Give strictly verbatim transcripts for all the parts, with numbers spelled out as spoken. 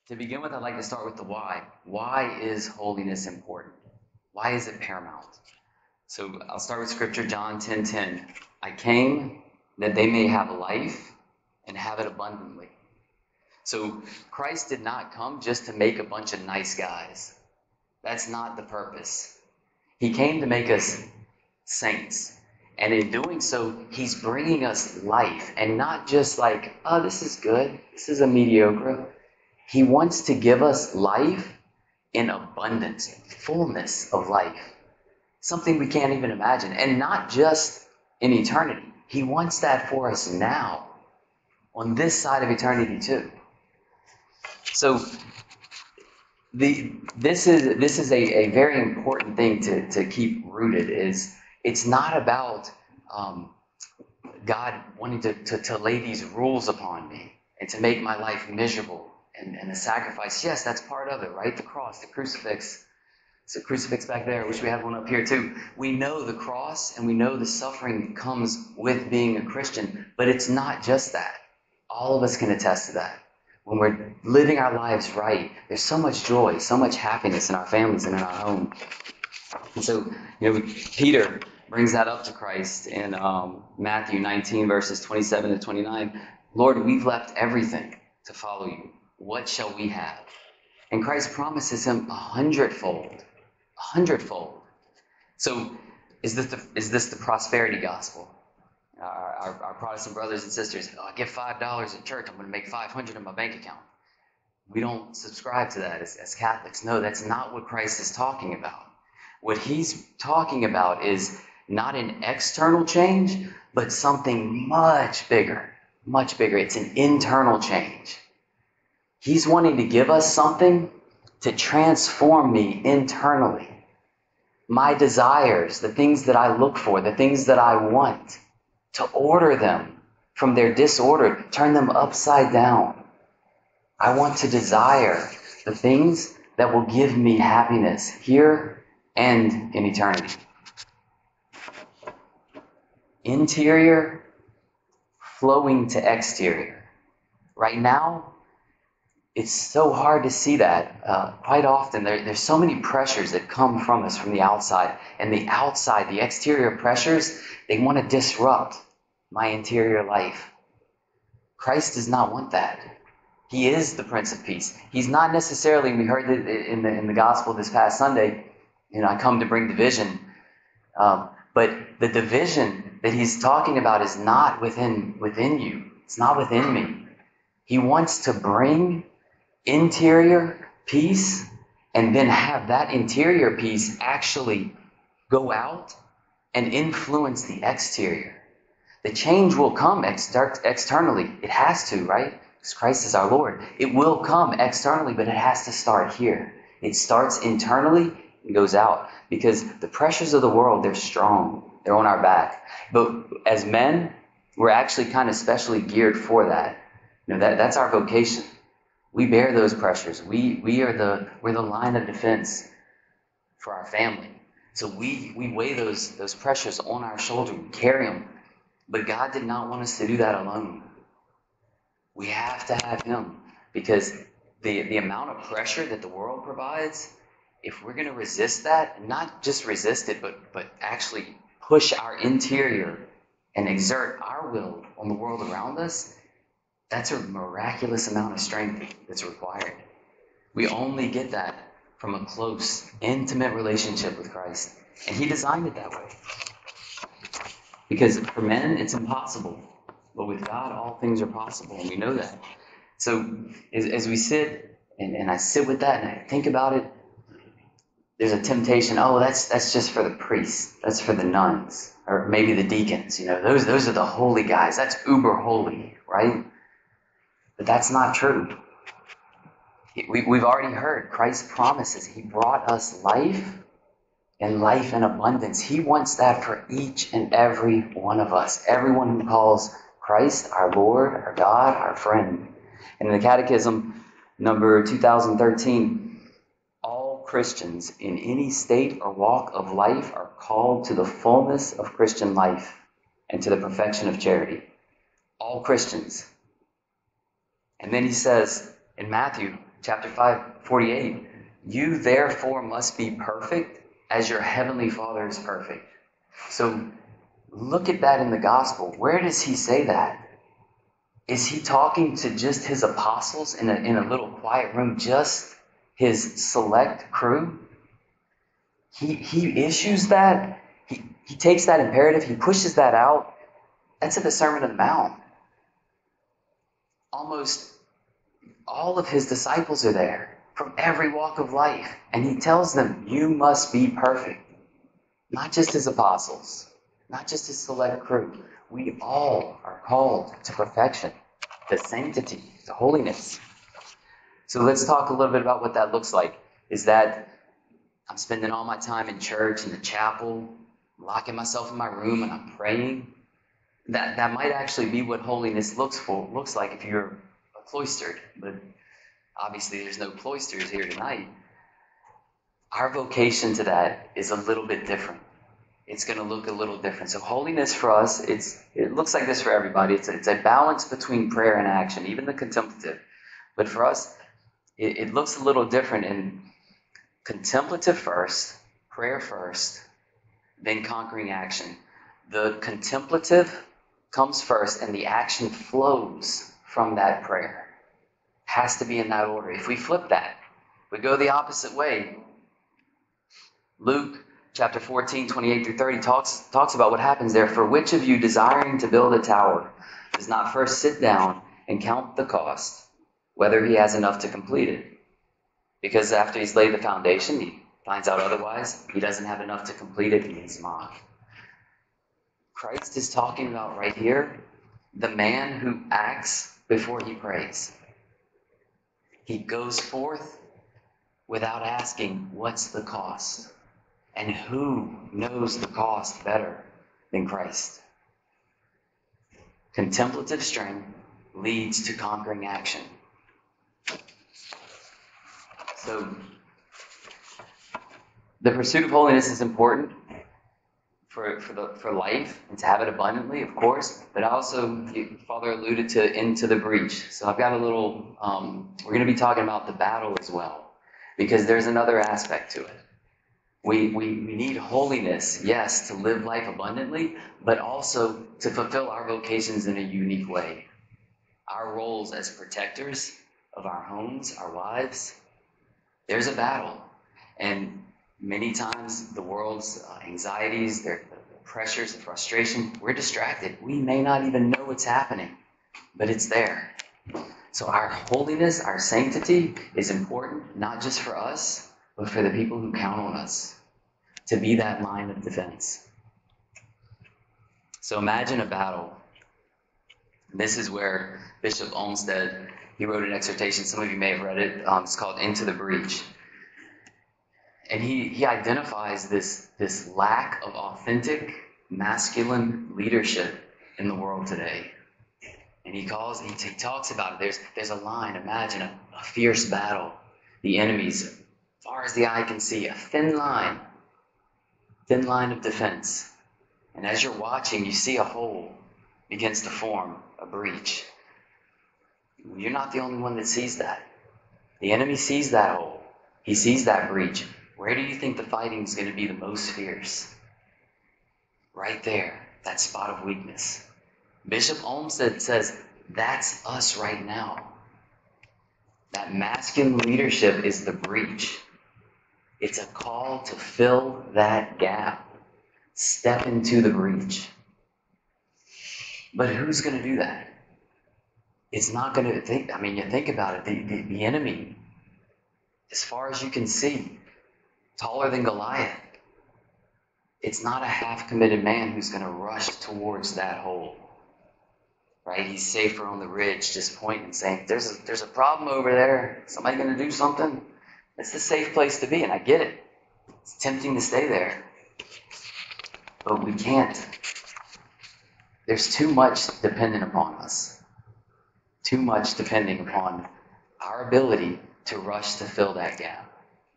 To begin with, I'd like to start with the why. Why is holiness important? Why is it paramount? So I'll start with scripture, John ten ten. I came that they may have life and have it abundantly. So Christ did not come just to make a bunch of nice guys. That's not the purpose. He came to make us saints. And in doing so, he's bringing us life. And not just like, oh, this is good. This is a mediocre. He wants to give us life in abundance, fullness of life. Something we can't even imagine. And not just in eternity. He wants that for us now, on this side of eternity too. So the this is this is a, a very important thing to, to keep rooted. Is it's not about um, God wanting to, to, to lay these rules upon me and to make my life miserable and, and the sacrifice. Yes, that's part of it, right? The cross, the crucifix. It's a crucifix back there. I wish we had one up here too. We know the cross and we know the suffering that comes with being a Christian, but it's not just that. All of us can attest to that. When we're living our lives right, there's so much joy, so much happiness in our families and in our home. And so, you know, Peter brings that up to Christ in um, Matthew nineteen, verses twenty-seven to twenty-nine. Lord, we've left everything to follow you. What shall we have? And Christ promises him a hundredfold. A hundredfold. So is this the, is this the prosperity gospel? Our, our, our Protestant brothers and sisters, oh, I give five dollars at church, I'm going to make five hundred in my bank account. We don't subscribe to that as, as Catholics. No, that's not what Christ is talking about. What he's talking about is not an external change, but something much bigger, much bigger. It's an internal change. He's wanting to give us something to transform me internally. My desires, the things that I look for, the things that I want, to order them from their disorder, turn them upside down. I want to desire the things that will give me happiness here and in eternity. Interior flowing to exterior. Right now, it's so hard to see that. Uh, quite often, there, there's so many pressures that come from us from the outside. And the outside, the exterior pressures, they want to disrupt my interior life. Christ does not want that. He is the Prince of Peace. He's not necessarily, we heard it in the, in the gospel this past Sunday, you know, I come to bring division. Um, but the division that he's talking about is not within, within you. It's not within me. He wants to bring interior peace and then have that interior peace actually go out and influence the exterior. The change will come exter- externally. It has to, right? Because Christ is our Lord. It will come externally, but it has to start here. It starts internally and goes out. Because the pressures of the world, they're strong. They're on our back. But as men, we're actually kind of specially geared for that. You know, that that's our vocation. We bear those pressures. We we are the we're the line of defense for our family. So we we weigh those those pressures on our shoulder. We carry them. But God did not want us to do that alone. We have to have him, because the the amount of pressure that the world provides, if we're going to resist that, and not just resist it, but but actually push our interior and exert our will on the world around us, that's a miraculous amount of strength that's required. We only get that from a close, intimate relationship with Christ. And he designed it that way. Because for men, it's impossible. But with God, all things are possible, and we know that. So as, as we sit, and, and I sit with that, and I think about it, there's a temptation, oh, that's that's just for the priests. That's for the nuns. Or maybe the deacons. You know, those those are the holy guys. That's uber holy, right? But that's not true. We, we've already heard Christ's promises. He brought us life and life in abundance. He wants that for each and every one of us. Everyone who calls Christ our Lord, our God, our friend. And in the Catechism, number two thousand thirteen, all Christians in any state or walk of life are called to the fullness of Christian life and to the perfection of charity. All Christians. And then he says in Matthew, chapter five, forty-eight, you therefore must be perfect as your heavenly Father is perfect. So look at that in the gospel. Where does he say that? Is he talking to just his apostles in a, in a little quiet room, just his select crew? He, he issues that. He, he takes that imperative. He pushes that out. That's in the Sermon on the Mount. Almost all of his disciples are there from every walk of life. And he tells them, you must be perfect. Not just his apostles, not just his select crew. We all are called to perfection, to sanctity, to holiness. So let's talk a little bit about what that looks like. Is that I'm spending all my time in church, in the chapel, locking myself in my room and I'm praying? That that might actually be what holiness looks for looks like if you're cloistered, but obviously there's no cloisters here tonight. Our vocation to that is a little bit different. It's going to look a little different. So holiness for us, it's it looks like this for everybody. It's a, it's a balance between prayer and action, even the contemplative. But for us, it, it looks a little different in contemplative first, prayer first, then conquering action. The contemplative comes first, and the action flows from that prayer. Has to be in that order. If we flip that, we go the opposite way. Luke chapter fourteen, twenty-eight through thirty talks, talks about what happens there. For which of you desiring to build a tower does not first sit down and count the cost, whether he has enough to complete it? Because after he's laid the foundation, he finds out otherwise. He doesn't have enough to complete it, and he's mocked. Christ is talking about right here the man who acts before he prays. He goes forth without asking, what's the cost? And who knows the cost better than Christ? Contemplative strength leads to conquering action. So, the pursuit of holiness is important for for the for life and to have it abundantly, of course. But also, Father alluded to into the breach. So I've got a little. Um, we're going to be talking about the battle as well, because there's another aspect to it. We, we we need holiness, yes, to live life abundantly, but also to fulfill our vocations in a unique way. Our roles as protectors of our homes, our lives. There's a battle, and many times the world's uh, anxieties, their the pressures, the frustration, we're distracted. We may not even know what's happening, but it's there. So our holiness, our sanctity is important, not just for us, but for the people who count on us to be that line of defense. So imagine a battle. This is where Bishop Olmsted, he wrote an exhortation. Some of you may have read it. Um, it's called Into the Breach. And he, he identifies this, this lack of authentic masculine leadership in the world today. And he calls, he, he talks about it. There's, there's a line, imagine a, a fierce battle. The enemies, as far as the eye can see, a thin line, thin line of defense. And as you're watching, you see a hole begins to form, a breach. You're not the only one that sees that. The enemy sees that hole. He sees that breach. Where do you think the fighting is going to be the most fierce? Right there, that spot of weakness. Bishop Olmsted says, that's us right now. That masculine leadership is the breach. It's a call to fill that gap. Step into the breach. But who's going to do that? It's not going to think, I mean, you think about it, the, the, the enemy, as far as you can see, taller than Goliath. It's not a half-committed man who's going to rush towards that hole. Right? He's safer on the ridge, just pointing and saying, there's a, there's a problem over there. Somebody going to do something? It's the safe place to be, and I get it. It's tempting to stay there. But we can't. There's too much dependent upon us. Too much depending upon our ability to rush to fill that gap.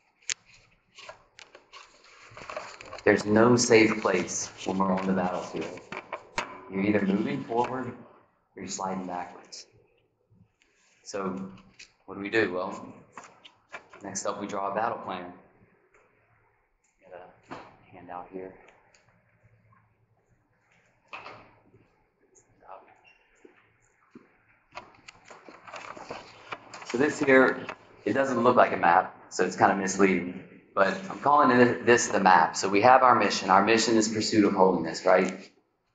There's no safe place when we're on the battlefield. You're either moving forward or you're sliding backwards. So what do we do? Well, Next up, we draw a battle plan. Got a handout here. So this here, it doesn't look like a map, so it's kind of misleading. But I'm calling it this the map. So we have our mission. Our mission is pursuit of holiness, right?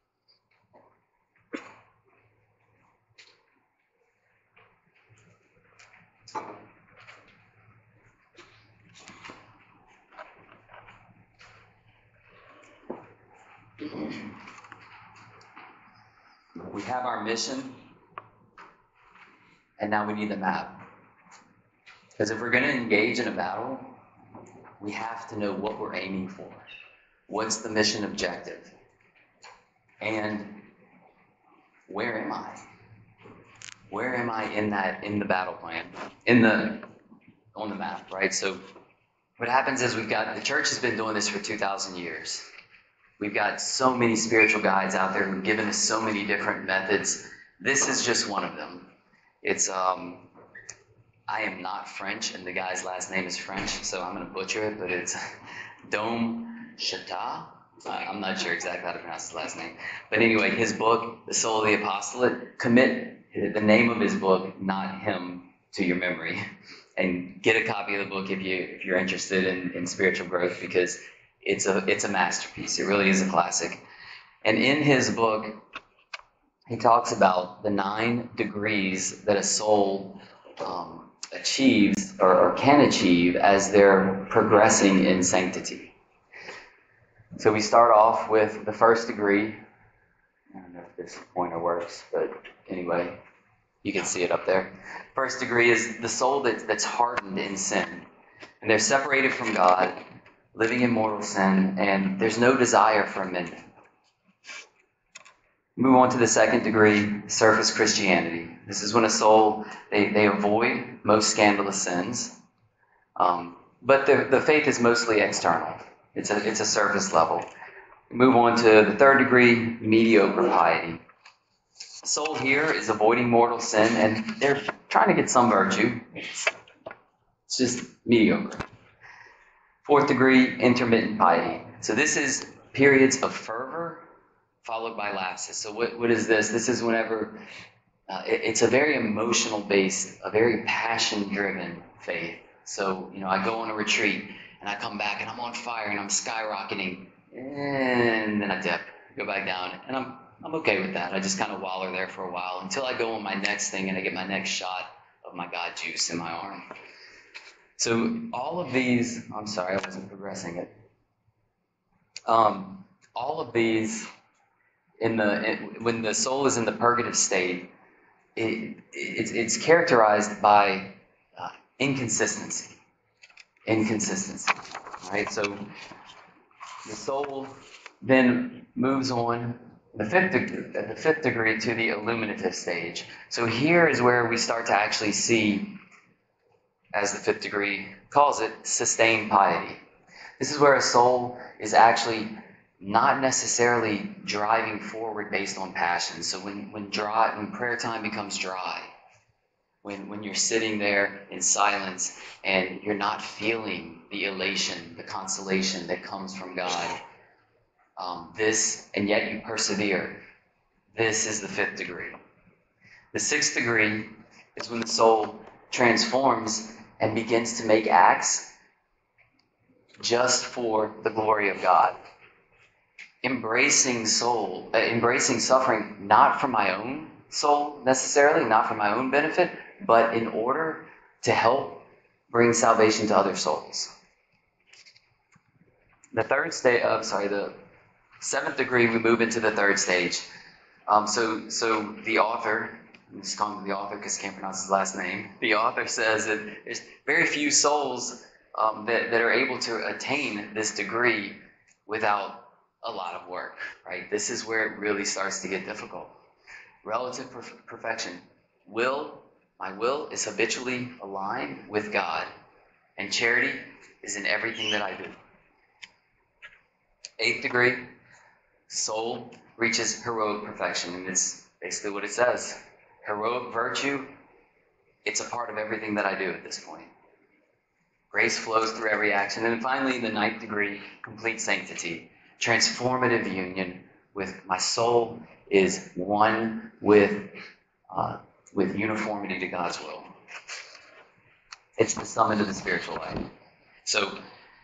We have our mission, and now we need the map. Because if we're going to engage in a battle, we have to know what we're aiming for. What's the mission objective? And where am I? Where am I in that, in the battle plan? In the, on the map, right? So what happens is we've got, the church has been doing this for two thousand years. We've got so many spiritual guides out there who've given us so many different methods. This is just one of them. It's, um, I am not French, and the guy's last name is French, so I'm going to butcher it, but it's Dom Chata. I'm not sure exactly how to pronounce his last name. But anyway, his book, The Soul of the Apostolate, commit the name of his book, not him, to your memory. And get a copy of the book if, you, if you're interested in, in spiritual growth, because it's a, it's a masterpiece. It really is a classic. And in his book, he talks about the nine degrees that a soul um, achieves or, or can achieve as they're progressing in sanctity. So we start off with the first degree. I don't know if this pointer works, but anyway, you can see it up there. First degree is the soul that, that's hardened in sin. And they're separated from God, living in mortal sin, and there's no desire for amendment. Move on to the second degree, surface Christianity. This is when a soul, they, they avoid most scandalous sins, um, but the, the faith is mostly external. It's a, it's a surface level. Move on to the third degree, mediocre piety. The soul here is avoiding mortal sin, and they're trying to get some virtue. It's, it's just mediocre. Fourth degree, intermittent piety. So this is periods of fervor followed by lapses. So what, what is this? This is whenever uh, it, it's a very emotional based, a very passion driven faith. So, you know, I go on a retreat and I come back and I'm on fire and I'm skyrocketing, and then I dip, go back down, and I'm I'm okay with that. I just kind of wallow there for a while until I go on my next thing and I get my next shot of my God juice in my arm. So all of these, I'm sorry, I wasn't progressing it. Um, all of these, in the in, when the soul is in the purgative state, it, it's, it's characterized by uh, inconsistency. Inconsistency, right? So the soul then moves on the fifth degree, the fifth degree to the illuminative stage. So here is where we start to actually see, as the fifth degree calls it, sustained piety. This is where a soul is actually not necessarily driving forward based on passion. So when when dry, when prayer time becomes dry, when when you're sitting there in silence and you're not feeling the elation, the consolation that comes from God, um, this, and yet you persevere, this is the fifth degree. The sixth degree is when the soul transforms and begins to make acts just for the glory of God. Embracing soul, uh, embracing suffering, not for my own soul necessarily, not for my own benefit, but in order to help bring salvation to other souls. The third stage, uh, sorry, the seventh degree, we move into the third stage. Um, so, so the author, I'm just calling him the author because I can't pronounce his last name. The author says that there's very few souls um, that, that are able to attain this degree without a lot of work, right? This is where it really starts to get difficult. Relative perf- perfection. Will, my will is habitually aligned with God, and charity is in everything that I do. Eighth degree, soul reaches heroic perfection, and it's basically what it says. Heroic virtue, it's a part of everything that I do at this point. Grace flows through every action. And then finally, the ninth degree, complete sanctity, transformative union with my soul is one with uh, with uniformity to God's will. It's the summit of the spiritual life. So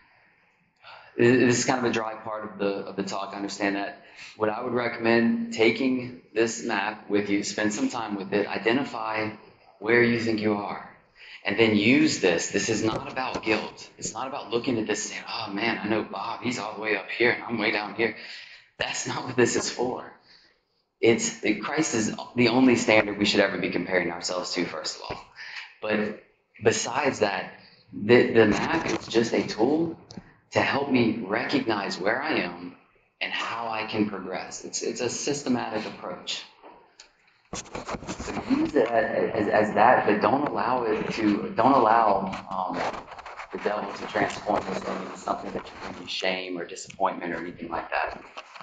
this is kind of a dry part of the of the talk. I understand that. What I would recommend, taking this map with you, spend some time with it, identify where you think you are. And then use this. This is not about guilt. It's not about looking at this and saying, oh man, I know Bob, he's all the way up here and I'm way down here. That's not what this is for. It's Christ is the only standard we should ever be comparing ourselves to, first of all. But besides that, the, the map is just a tool to help me recognize where I am and how I can progress. It's, it's a systematic approach. So use it as, as that, but don't allow it to, don't allow um, the devil to transform this into something that can bring you shame or disappointment or anything like that.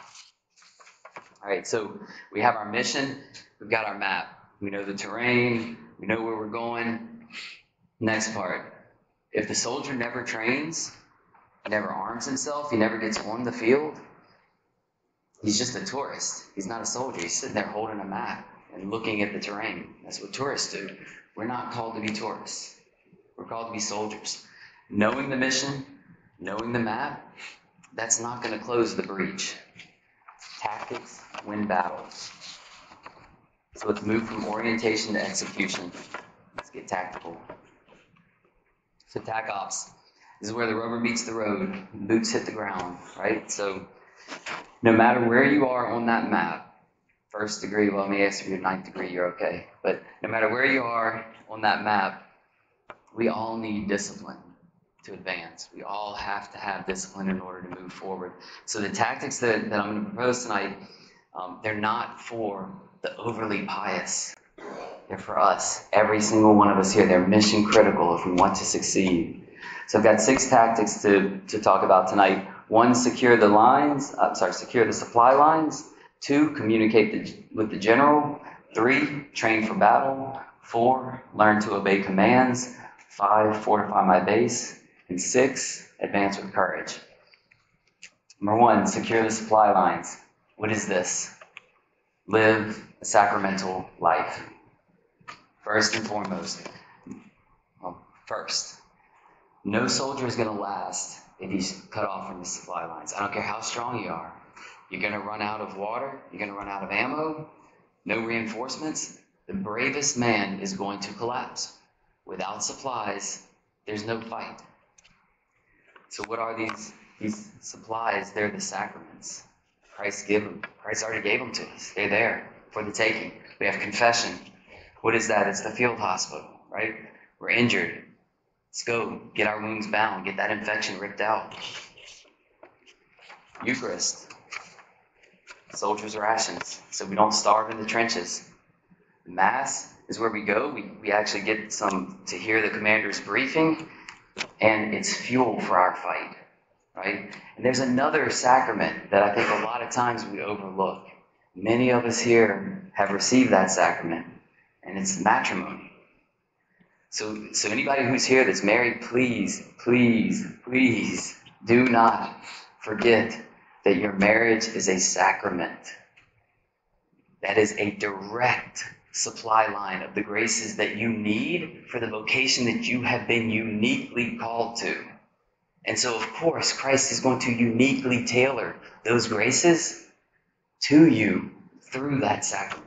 All right, so we have our mission, we've got our map. We know the terrain, we know where we're going. Next part, if the soldier never trains, never arms himself, he never gets on the field, he's just a tourist. He's not a soldier. He's sitting there holding a map and looking at the terrain. That's what tourists do. We're not called to be tourists. We're called to be soldiers. Knowing the mission, knowing the map, that's not going to close the breach. Tactics win battles. So let's move from orientation to execution. Let's get tactical. So tac ops. This is where the rubber meets the road, boots hit the ground, right? So no matter where you are on that map, first degree, well, let me ask you your ninth degree, you're okay. But no matter where you are on that map, we all need discipline to advance. We all have to have discipline in order to move forward. So the tactics that, that I'm going to propose tonight, um, they're not for the overly pious. They're for us, every single one of us here. They're mission critical if we want to succeed. So I've got six tactics to, to talk about tonight. One, secure the lines, I'm sorry, secure the supply lines. Two, communicate the, with the general. Three, train for battle. Four, learn to obey commands. Five, fortify my base. And six, advance with courage. Number one, secure the supply lines. What is this? Live a sacramental life. First and foremost, well, first, no soldier is going to last if he's cut off from the supply lines. I don't care how strong you are. You're going to run out of water. You're going to run out of ammo. No reinforcements. The bravest man is going to collapse. Without supplies, there's no fight. So what are these, these supplies? They're the sacraments. Christ gave them. Christ already gave them to us. They're there for the taking. We have confession. What is that? It's the field hospital, right? We're injured. Let's go get our wounds bound, get that infection ripped out. Eucharist. Soldiers' rations, so we don't starve in the trenches. Mass is where we go. We, we actually get some to hear the commander's briefing, and it's fuel for our fight, right? And there's another sacrament that I think a lot of times we overlook. Many of us here have received that sacrament, and it's matrimony. So, so anybody who's here that's married, please, please, please do not forget that your marriage is a sacrament. That is a direct supply line of the graces that you need for the vocation that you have been uniquely called to. And so, of course, Christ is going to uniquely tailor those graces to you through that sacrament.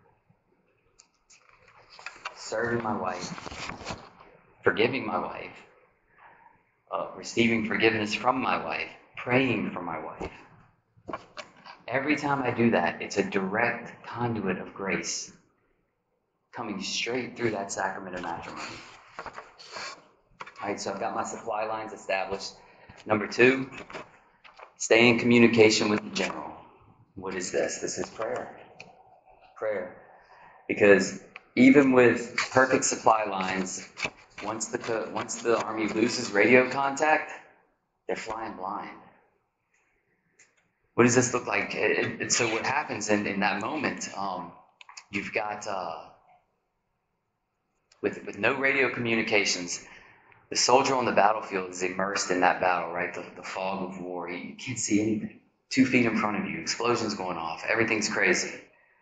Serving my wife, forgiving my wife, uh, receiving forgiveness from my wife, praying for my wife. Every time I do that, it's a direct conduit of grace coming straight through that sacrament of matrimony. All right, so I've got my supply lines established. Number two, stay in communication with the general. What is this? This is prayer. Prayer. Because even with perfect supply lines, once the once the army loses radio contact, they're flying blind. What does this look like? It, it, so what happens in, in that moment, um, you've got, uh, with, with no radio communications, The soldier on the battlefield is immersed in that battle, right? The, the fog of war. You can't see anything. Two feet in front of you, explosions going off. Everything's crazy.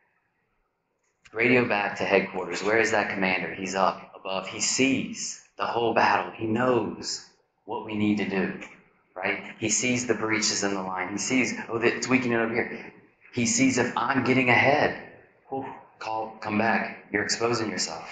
Radio back to headquarters. Where is that commander? He's up above. He sees the whole battle. He knows what we need to do, right? He sees the breaches in the line. He sees, oh, it's weakening over here. He sees if I'm getting ahead. Whew, call, come back. You're exposing yourself.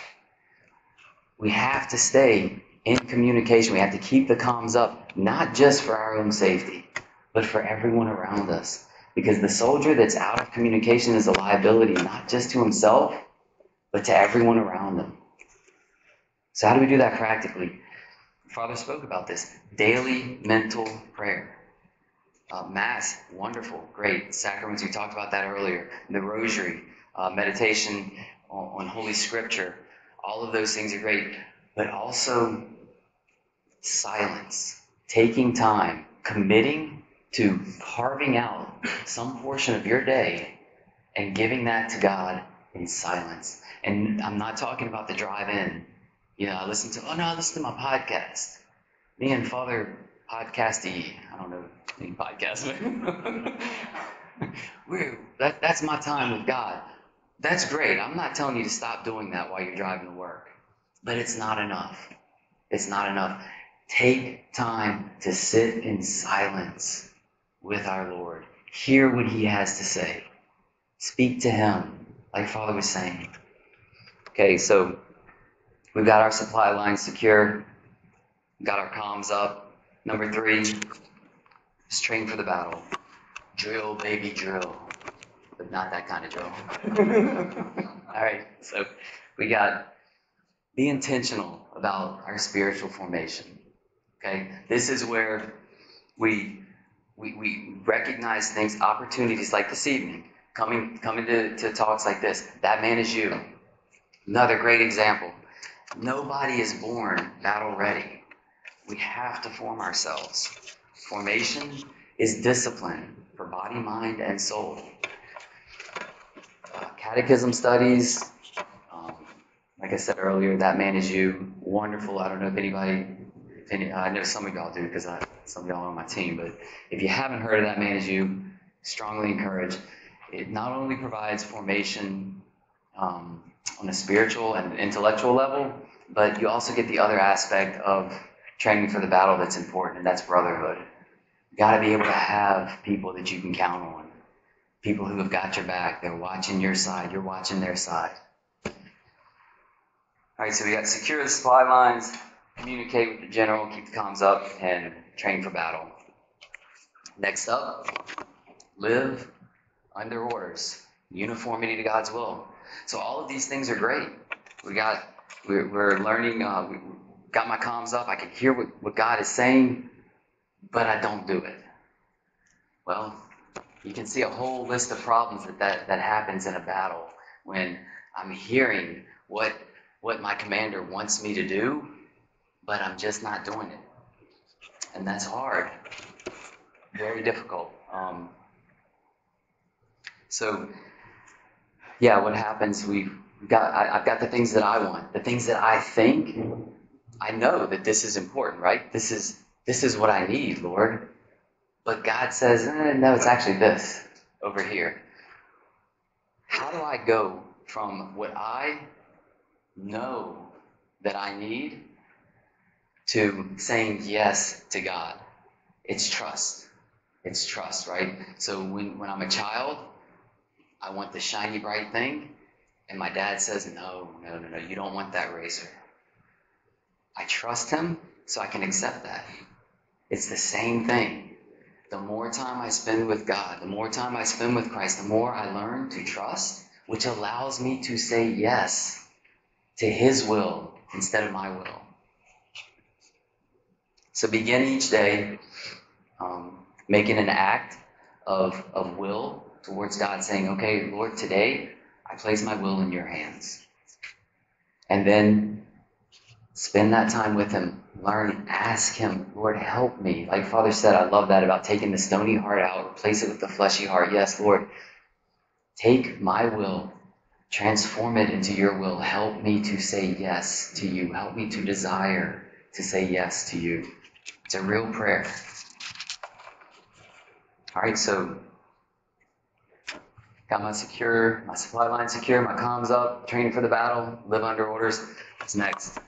We have to stay in communication. We have to keep the comms up, not just for our own safety, but for everyone around us. Because the soldier that's out of communication is a liability, not just to himself, but to everyone around him. So how do we do that practically? Father spoke about this. Daily mental prayer. Uh, Mass, wonderful, great. Sacraments, we talked about that earlier. The Rosary, uh, meditation on, on Holy Scripture. All of those things are great. But also silence. Taking time. Committing to carving out some portion of your day and giving that to God in silence. And I'm not talking about the drive-in. You know, I listen to, oh no, I listen to my podcast. Me and Father Podcasty, I don't know any podcasts, but we're, that, that's my time with God. That's great. I'm not telling you to stop doing that while you're driving to work. But it's not enough. It's not enough. Take time to sit in silence with our Lord. Hear what he has to say. Speak to him, like Father was saying. Okay, so we've got our supply lines secure. Got our comms up. Number three, just train for the battle. Drill, baby, drill. But not that kind of drill. All right, so we got be intentional about our spiritual formation. Okay, this is where we we we recognize things, opportunities like this evening, coming coming to, to talks like this. That man is you. Another great example. Nobody is born battle ready. We have to form ourselves. Formation is discipline for body, mind, and soul. Uh, catechism studies, um, like I said earlier, That Man Is You, wonderful. I don't know if anybody, if any, I know some of y'all do because I, some of y'all are on my team, but if you haven't heard of That Man Is You, strongly encourage. It not only provides formation um, on a spiritual and intellectual level, but you also get the other aspect of training for the battle that's important, and that's brotherhood. You got to be able to have people that you can count on, people who have got your back. They're watching your side. You're watching their side. All right, so we got secure the supply lines, communicate with the general, keep the comms up, and train for battle. Next up, live under orders, uniformity to God's will. So all of these things are great. We got, we're, we're learning, uh, we got my comms up. I can hear what, what God is saying, but I don't do it. Well, you can see a whole list of problems that, that, that happens in a battle when I'm hearing what what my commander wants me to do, but I'm just not doing it. And that's hard. Very difficult. Um, so, yeah, what happens, we've got, I, I've got the things that I want, the things that I think, I know that this is important, right? This is, this is what I need, Lord. But God says, eh, no, it's actually this over here. How do I go from what I know that I need to saying yes to God? It's trust. It's trust, right? So when, when I'm a child, I want the shiny, bright thing, and my dad says, no, no, no, no, you don't want that razor. I trust him, so I can accept that. It's the same thing. The more time I spend with God, the more time I spend with Christ, the more I learn to trust, which allows me to say yes to his will instead of my will. So begin each day um, making an act of, of will towards God, saying, okay, Lord, today I place my will in your hands. And then spend that time with him. Learn, ask him, Lord, help me. Like Father said, I love that about taking the stony heart out, replace it with the fleshy heart. Yes, Lord, take my will, transform it into your will. Help me to say yes to you. Help me to desire to say yes to you. It's a real prayer. All right, so got my secure, my supply line secure, my comms up, training for the battle, live under orders. What's next?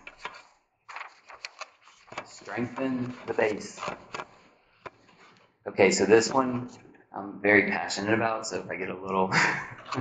Strengthen the base. Okay, so this one I'm very passionate about, so if I get a little... You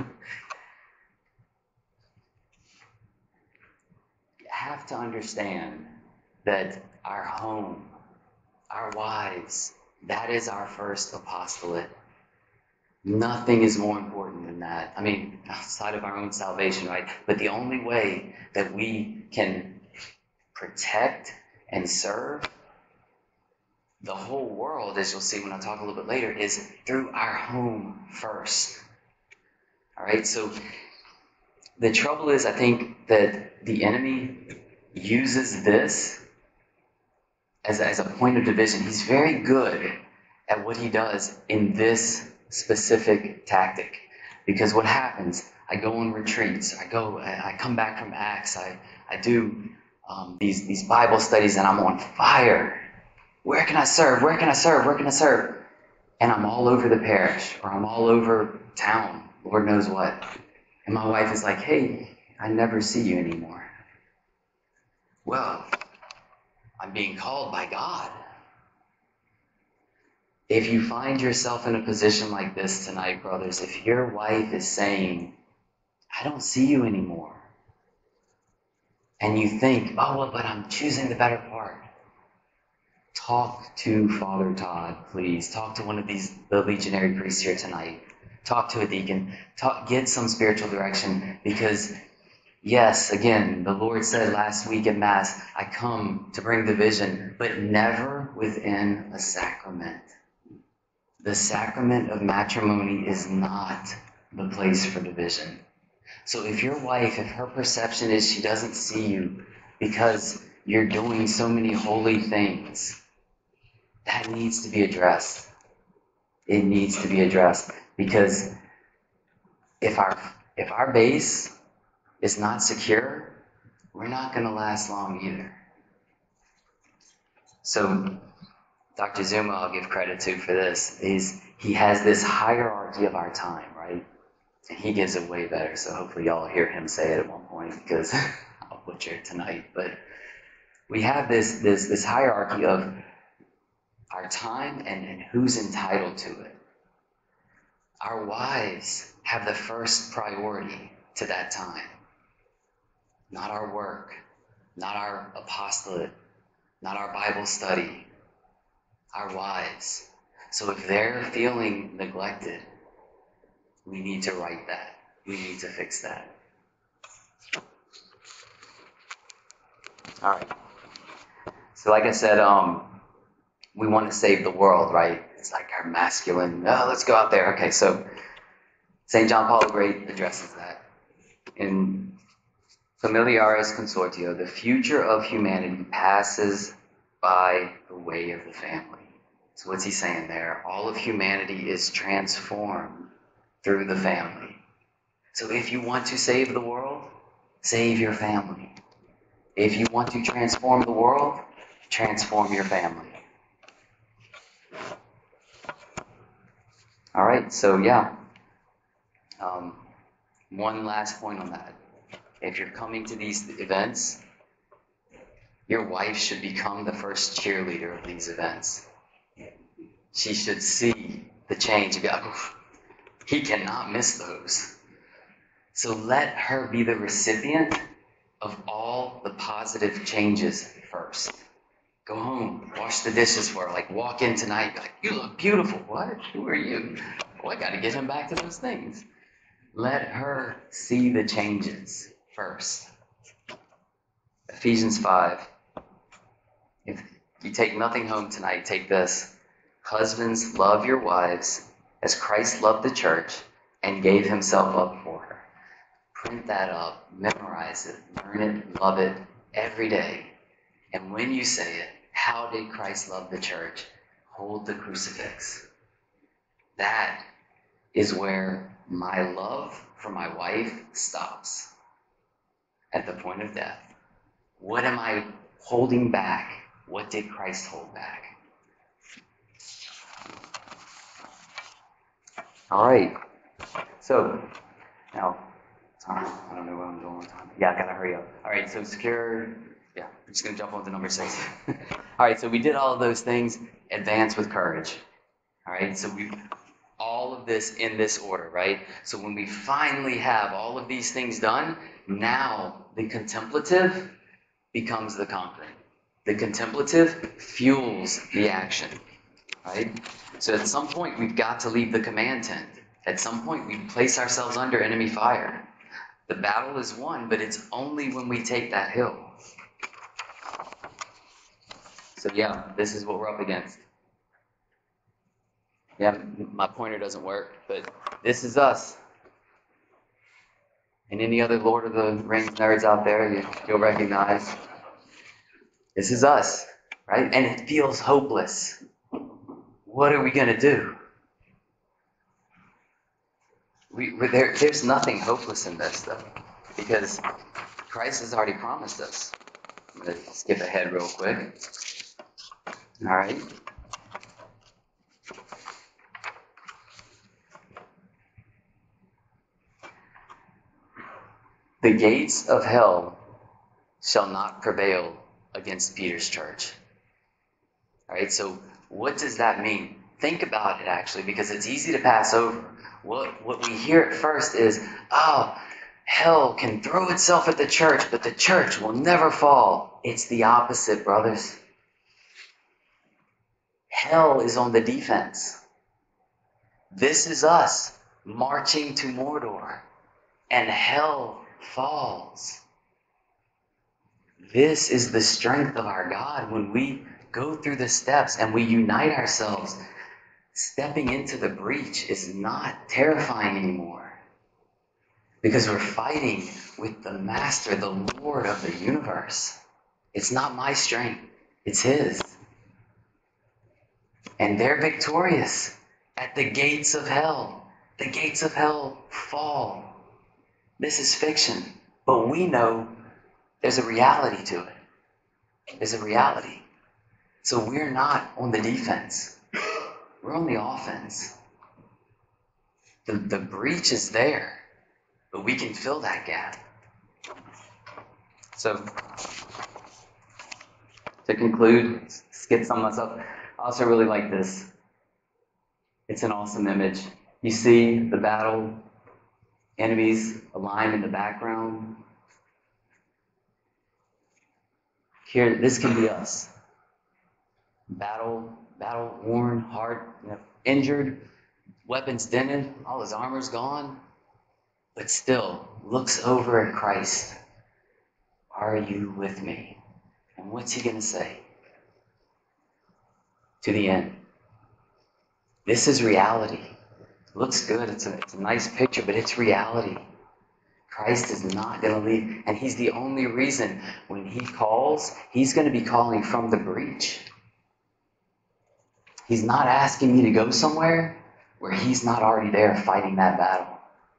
have to understand that our home, our wives, that is our first apostolate. Nothing is more important than that. I mean, outside of our own salvation, right? But the only way that we can protect and serve the whole world, as you'll see when I talk a little bit later, is through our home first. All right, so the trouble is, I think that the enemy uses this as, as a point of division. He's very good at what he does in this specific tactic. Because what happens, I go on retreats, I go, I come back from Acts, I, I do um, these, these Bible studies, and I'm on fire. Where can I serve? Where can I serve? Where can I serve? And I'm all over the parish, or I'm all over town, Lord knows what. And my wife is like, hey, I never see you anymore. Well, I'm being called by God. If you find yourself in a position like this tonight, brothers, if your wife is saying, I don't see you anymore, and you think, oh, well, but I'm choosing the better part, talk to Father Todd, please. Talk to one of these, the legionary priests here tonight. Talk to a deacon. Talk, get some spiritual direction, because, yes, again, the Lord said last week at Mass, I come to bring division, but never within a sacrament. The sacrament of matrimony is not the place for division. So if your wife, if her perception is she doesn't see you because you're doing so many holy things, that needs to be addressed. It needs to be addressed, because if our if our base is not secure, we're not going to last long either. So Doctor Zuma, I'll give credit to for this, is he has this hierarchy of our time, right? And he gives it way better, so hopefully y'all hear him say it at one point, because I'll butcher it tonight. But we have this this this hierarchy of our time and, and who's entitled to it. Our wives have the first priority to that time. Not our work, not our apostolate, not our Bible study, our wives. So if they're feeling neglected, we need to right that. We need to fix that. All right. So like I said, um, we want to save the world, right? It's like our masculine, oh, let's go out there. Okay, so Saint John Paul the Great addresses that. In Familiaris Consortio, the future of humanity passes by the way of the family. So what's he saying there? All of humanity is transformed through the family. So if you want to save the world, save your family. If you want to transform the world, transform your family. All right, so yeah. Um, one last point on that. If you're coming to these events, your wife should become the first cheerleader of these events. She should see the change and be like, he cannot miss those. So let her be the recipient of all the positive changes first. Go home, wash the dishes for her. Like, walk in tonight, be like, you look beautiful. What? Who are you? Oh, I got to get him back to those things. Let her see the changes first. Ephesians five. If you take nothing home tonight, take this. Husbands, love your wives as Christ loved the church and gave himself up for her. Print that up, memorize it, learn it, love it every day. And when you say it, how did Christ love the church? Hold the crucifix. That is where my love for my wife stops. At the point of death. What am I holding back What did Christ hold back? All right. So, now, time. I don't know where I'm going with time. Yeah, I gotta hurry up. All right, so secure. Yeah, I'm just gonna jump on to number six. All right, so we did all of those things. Advance with courage. All right, so we all of this in this order, right? So when we finally have all of these things done, now the contemplative becomes the conquering. The contemplative fuels the action, right? So at some point, we've got to leave the command tent. At some point, we place ourselves under enemy fire. The battle is won, but it's only when we take that hill. So yeah, this is what we're up against. Yeah, my pointer doesn't work, but this is us. And any other Lord of the Rings nerds out there, you, you'll recognize. This is us, right? And it feels hopeless. What are we going to do? We, we, there, there's nothing hopeless in this, though, because Christ has already promised us. I'm going to skip ahead real quick. All right. The gates of hell shall not prevail against Peter's church. All right, so what does that mean? Think about it, actually, because it's easy to pass over. What, what we hear at first is, oh, hell can throw itself at the church, but the church will never fall. It's the opposite, brothers. Hell is on the defense. This is us marching to Mordor, and hell falls. This is the strength of our God when we go through the steps and we unite ourselves. Stepping into the breach is not terrifying anymore because we're fighting with the Master, the Lord of the universe. It's not my strength, it's His. And they're victorious at the gates of hell. The gates of hell fall. This is fiction, but we know there's a reality to it. There's a reality. So we're not on the defense. We're on the offense. The, the breach is there, but we can fill that gap. So, to conclude, skip some of myself, I also really like this. It's an awesome image. You see the battle, enemies aligned in the background. Here, this can be us. Battle, battle worn, heart, you know, injured, weapons dented, all his armor's gone, but still looks over at Christ. Are you with me? And what's he going to say? To the end. This is reality. Looks good. It's a, it's a nice picture, but it's reality. Christ is not going to leave. And he's the only reason when he calls, he's going to be calling from the breach. He's not asking me to go somewhere where he's not already there fighting that battle.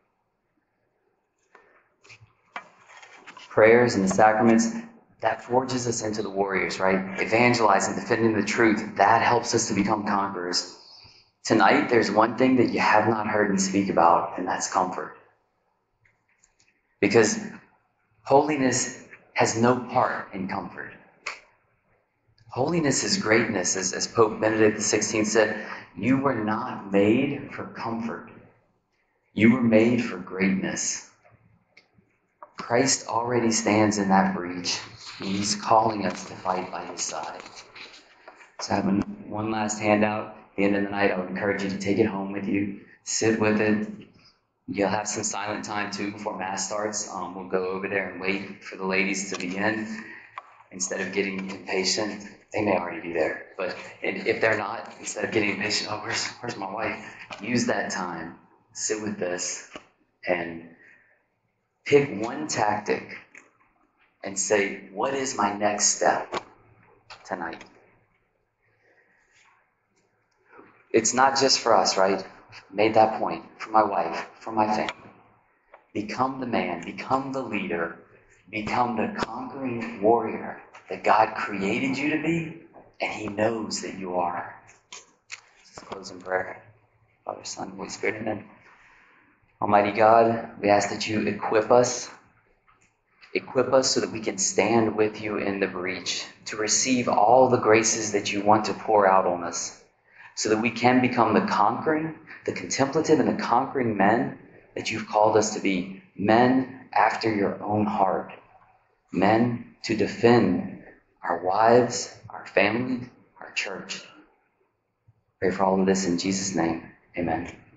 Prayers and the sacraments, that forges us into the warriors, right? Evangelizing, defending the truth, that helps us to become conquerors. Tonight, there's one thing that you have not heard me speak about, and that's comfort. Because holiness has no part in comfort. Holiness is greatness, as, as Pope Benedict the sixteenth said, you were not made for comfort. You were made for greatness. Christ already stands in that breach, and he's calling us to fight by his side. So having one last handout, at the end of the night, I would encourage you to take it home with you, sit with it. You'll have some silent time too before Mass starts. Um, we'll go over there and wait for the ladies to begin. Instead of getting impatient, they may already be there. But if they're not, instead of getting impatient, oh, where's, where's my wife? Use that time, sit with this, and pick one tactic and say, what is my next step tonight? It's not just for us, right? Made that point. For my wife, for my family. Become the man, become the leader, become the conquering warrior that God created you to be, and he knows that you are. Let's close in prayer. Father, Son, Holy Spirit, amen. Almighty God, we ask that you equip us, equip us so that we can stand with you in the breach, to receive all the graces that you want to pour out on us, so that we can become the conquering, the contemplative, and the conquering men that you've called us to be, men after your own heart, men to defend our wives, our family, our church. Pray for all of this in Jesus' name. Amen.